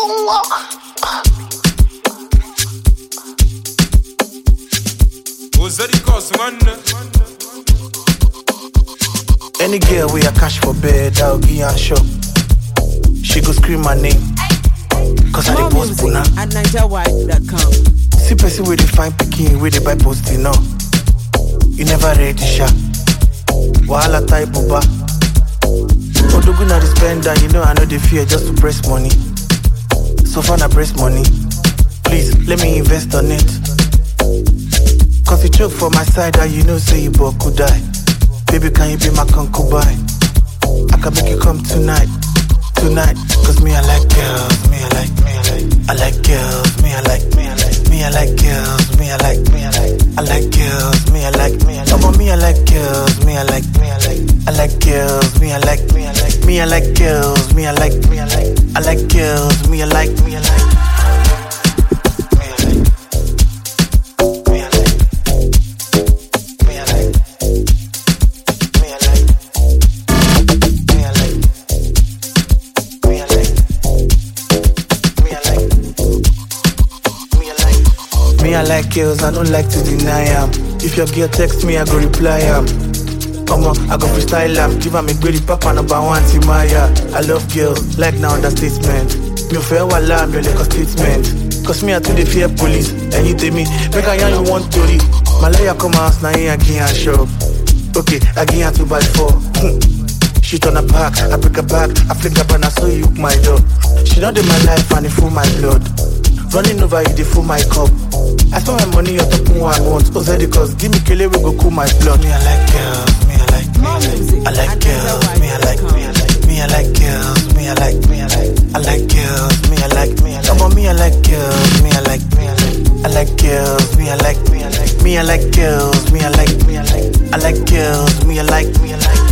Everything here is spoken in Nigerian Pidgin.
Any girl with a cash for bed, I'll give her a shop. She go scream my name, cause I dey post puna. At NigerWide.com. See person with the fine picking, with the buy posting no. You never ready sha. Wahala type buba. Odogu na the spender, you know I know the fear just to press money. So far na press money. Please let me invest on it. Cause you choke for my side, and you know say you could die. Baby, can you be my concubine? I can make you come tonight. Cause me I like girls, me I like girls, me I like girls, me I like girls, me I like Come on, me I like girls, me I like girls, me I like girls, me I like girls, me I like girls, me I like I like girls, I don't like to deny am. If your girl text me, I go reply am. I go freestyle am. Give am a greedy papa number one Timaya. I love girls, like now understatement. Me fair wala, I'm like a statement. Cause me I too dey fear police. And you tell me, make I yarn you one story. My lawyer come house, now I give her shop. Okay, I give her 2x4. She turn her back, I break her back, I flick up and I saw you hook my door. She not in my life and it full my blood. Running over you, they full my cup. I spend my money on top of what I want. Already cause give me kele, we go cool my blood. Me I like girls, me I like girls, me I like girls, me I like girls, me I like girls, me I like Come on, me I like girls, me I like girls, me I like girls, me I like girls, me I like girls, me I like